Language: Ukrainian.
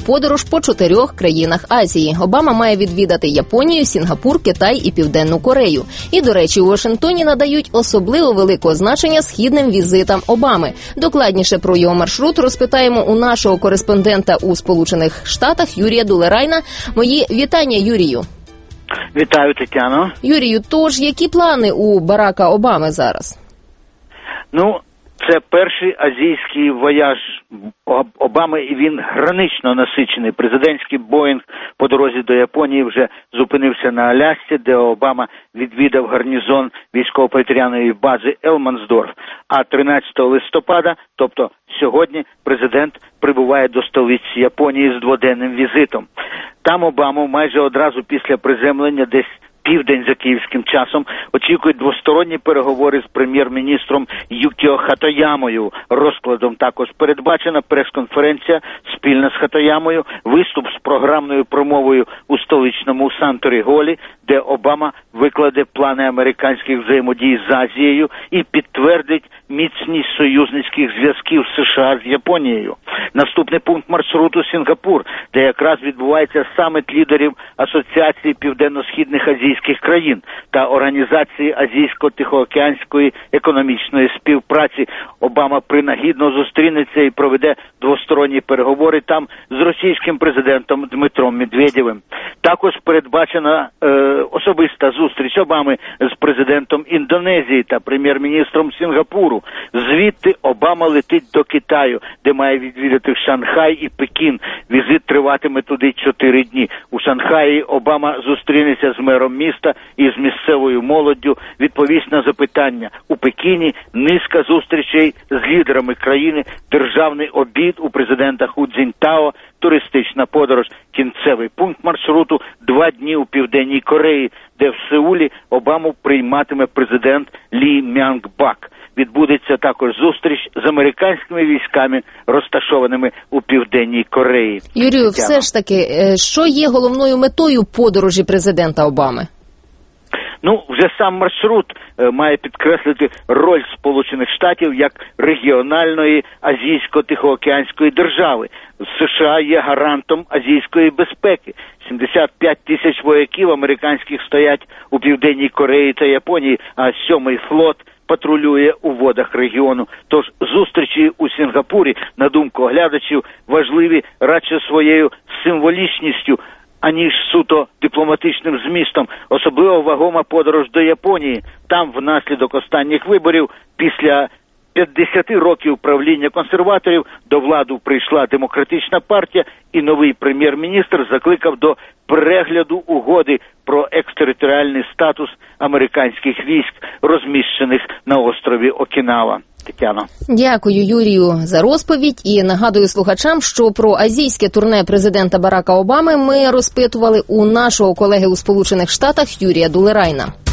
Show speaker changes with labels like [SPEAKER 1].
[SPEAKER 1] подорож по 4 країнах Азії. Обама має відвідати Японію, Сінгапур, Китай і Південну Корею. І, до речі, у Вашингтоні надають особливо великого значення східним візитам Обами. Докладніше про його маршрут розпитаємо у нашого кореспондента у Сполучених Штатах Юрія Дулерайна. Мої вітання, Юрію.
[SPEAKER 2] Вітаю, Тетяно.
[SPEAKER 1] Юрію, тож які плани у Барака Обами зараз?
[SPEAKER 2] Це перший азійський вояж Обами, і він гранично насичений. Президентський Боїнг по дорозі до Японії вже зупинився на Алясці, де Обама відвідав гарнізон військово-повітряної бази Елмансдорф. А 13 листопада, тобто сьогодні, президент прибуває до столиці Японії з дводенним візитом. Там Обаму майже одразу після приземлення, десь південь за київським часом, очікують двосторонні переговори з прем'єр-міністром Юкіо Хатоямою. Розкладом також передбачена прес-конференція спільна з Хатоямою, виступ з програмною промовою у столичному Санторі-Голі, де Обама викладе плани американських взаємодій з Азією і підтвердить міцність союзницьких зв'язків США з Японією. Наступний пункт маршруту – Сінгапур, де якраз відбувається саміт лідерів Асоціації Південно-Східних азійських країн та Організації Азійсько-Тихоокеанської економічної співпраці. Обама принагідно зустрінеться і проведе двосторонні переговори там з російським президентом Дмитром Медведєвим. Також передбачена особиста зустріч Обами з президентом Індонезії та прем'єр-міністром Сінгапуру. Звідти Обама летить до Китаю, де має відвідати Шанхай і Пекін. Візит триватиме туди 4 дні. У Шанхаї Обама зустрінеться з мером міста і з місцевою молоддю, відповість на запитання. У Пекіні низка зустрічей з лідерами країни, державний обід у президента Ху Цзіньтао, туристична подорож. Кінцевий пункт маршруту – 2 дні у Південній Кореї, де в Сеулі Обаму прийматиме президент Лі Мянг-бак. Відбудеться також зустріч з американськими військами, розташованими у Південній Кореї.
[SPEAKER 1] Юрію, все ж таки, що є головною метою подорожі президента Обами?
[SPEAKER 2] Вже сам маршрут має підкреслити роль Сполучених Штатів як регіональної азійсько-тихоокеанської держави. США є гарантом азійської безпеки. 75 тисяч вояків американських стоять у Південній Кореї та Японії, а 7-й флот патрулює у водах регіону. Тож зустрічі у Сінгапурі, на думку оглядачів, важливі радше своєю символічністю, аніж суто дипломатичним змістом. Особливо вагома подорож до Японії. Там внаслідок останніх виборів після 50 років правління консерваторів до влади прийшла демократична партія, і новий прем'єр-міністр закликав до перегляду угоди про екстериторіальний статус американських військ, розміщених на острові Окінава. Тетяно.
[SPEAKER 1] Дякую, Юрію, за розповідь. І нагадую слухачам, що про азійське турне президента Барака Обами ми розпитували у нашого колеги у Сполучених Штатах Юрія Дулерайна.